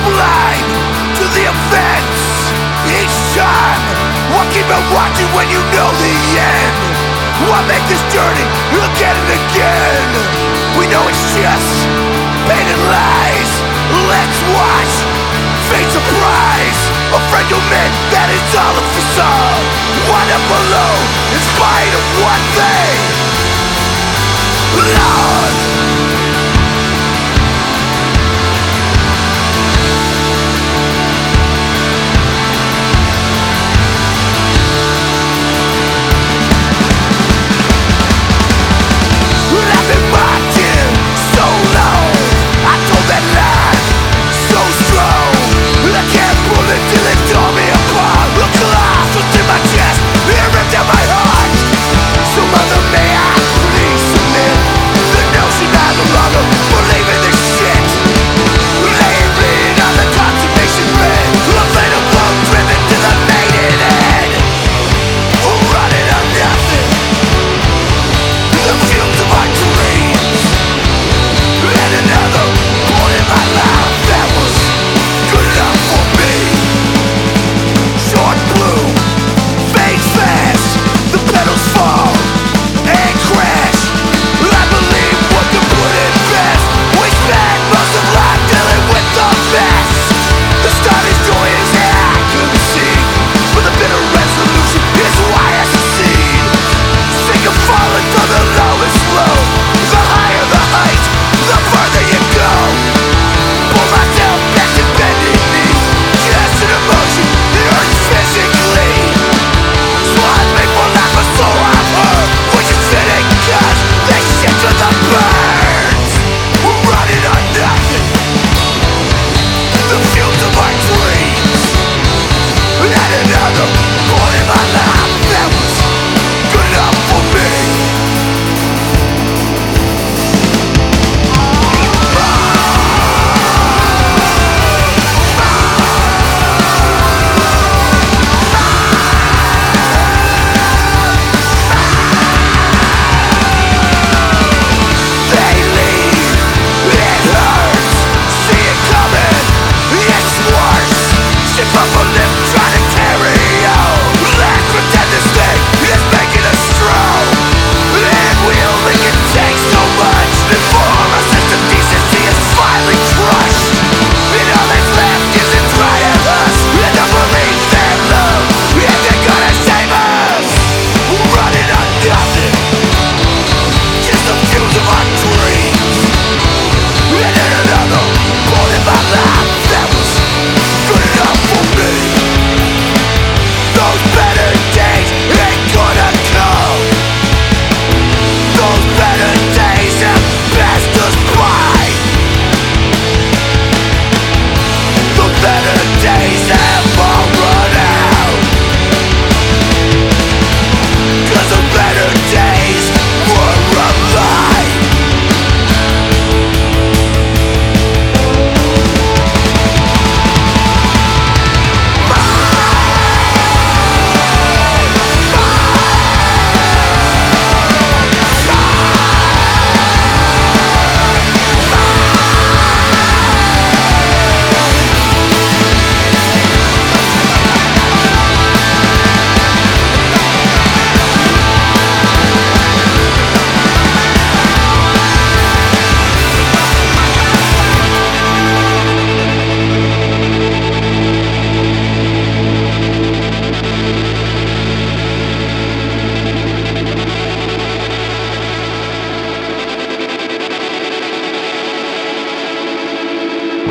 blind to the events. Each time, what keep on watching when you know the end? Why make this journey again and again? We know it's just painted lies. Let's watch fate surprise. A friend you meant that is all a facade. One up below in spite of one thing. Lord,